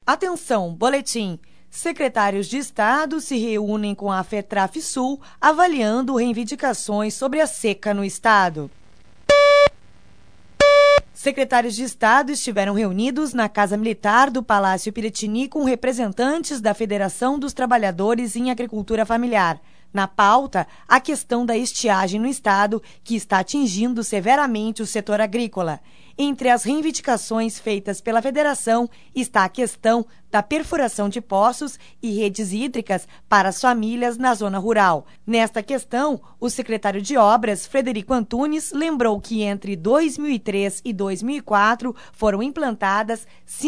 Atenção, boletim. Secretários de Estado se reúnem com a FETRAF-Sul avaliando reivindicações sobre a seca no Estado. Secretários de Estado estiveram reunidos na Casa Militar do Palácio Piratini com representantes da Federação dos Trabalhadores em Agricultura Familiar. Na pauta, a questão da estiagem no Estado, que está atingindo severamente o setor agrícola. Entre as reivindicações feitas pela Federação está a questão da perfuração de poços e redes hídricas para as famílias na zona rural. Nesta questão, o secretário de Obras, Frederico Antunes, lembrou que entre 2003 e 2004 foram implantadas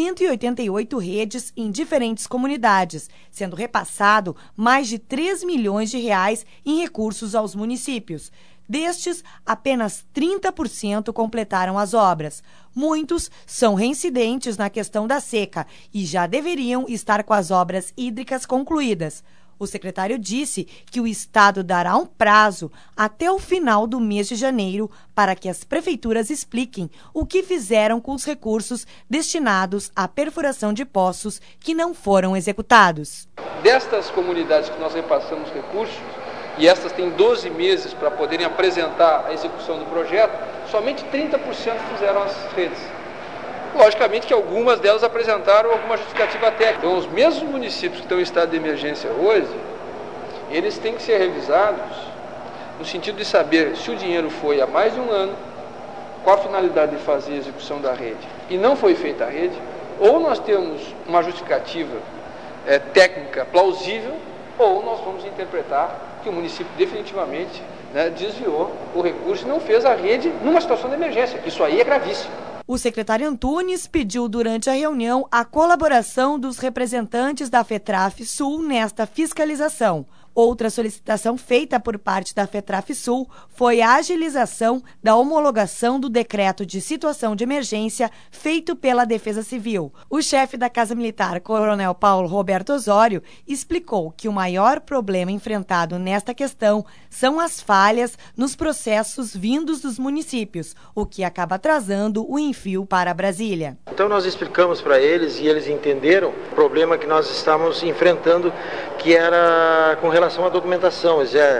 188 redes em diferentes comunidades, sendo repassado mais de 3 milhões de reais em recursos aos municípios. Destes, apenas 30% completaram as obras. Muitos são reincidentes na questão da seca e já deveriam estar com as obras hídricas concluídas. O secretário disse que o Estado dará um prazo até o final do mês de janeiro para que as prefeituras expliquem o que fizeram com os recursos destinados à perfuração de poços que não foram executados. Destas comunidades que nós repassamos recursos, e estas têm 12 meses para poderem apresentar a execução do projeto, somente 30% fizeram as redes. Logicamente que algumas delas apresentaram alguma justificativa técnica. Então, os mesmos municípios que estão em estado de emergência hoje, eles têm que ser revisados no sentido de saber se o dinheiro foi há mais de um ano, qual a finalidade de fazer a execução da rede, e não foi feita a rede, ou nós temos uma justificativa técnica plausível, ou nós vamos interpretar que o município definitivamente desviou o recurso e não fez a rede numa situação de emergência. Isso aí é gravíssimo. O secretário Antunes pediu durante a reunião a colaboração dos representantes da FETRAF-Sul nesta fiscalização. Outra solicitação feita por parte da FETRAF-Sul foi a agilização da homologação do decreto de situação de emergência feito pela Defesa Civil. O chefe da Casa Militar, Coronel Paulo Roberto Osório, explicou que o maior problema enfrentado nesta questão são as falhas nos processos vindos dos municípios, o que acaba atrasando o envio para Brasília. Então nós explicamos para eles e eles entenderam o problema que nós estamos enfrentando, que era com relação à documentação.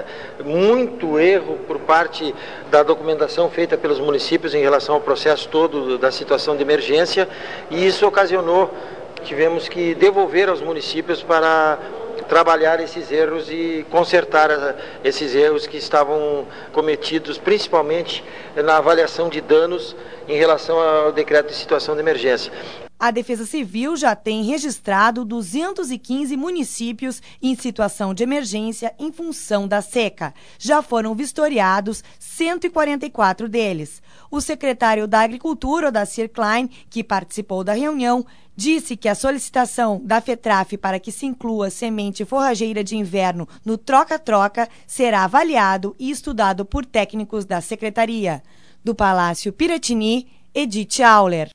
Muito erro por parte da documentação feita pelos municípios em relação ao processo todo da situação de emergência, e isso ocasionou, tivemos que devolver aos municípios para trabalhar esses erros e consertar esses erros que estavam cometidos, principalmente na avaliação de danos em relação ao decreto de situação de emergência. A Defesa Civil já tem registrado 215 municípios em situação de emergência em função da seca. Já foram vistoriados 144 deles. O secretário da Agricultura, Odacir Klein, que participou da reunião, disse que a solicitação da FETRAF para que se inclua semente forrageira de inverno no troca-troca será avaliado e estudado por técnicos da secretaria. Do Palácio Piratini, Edith Auler.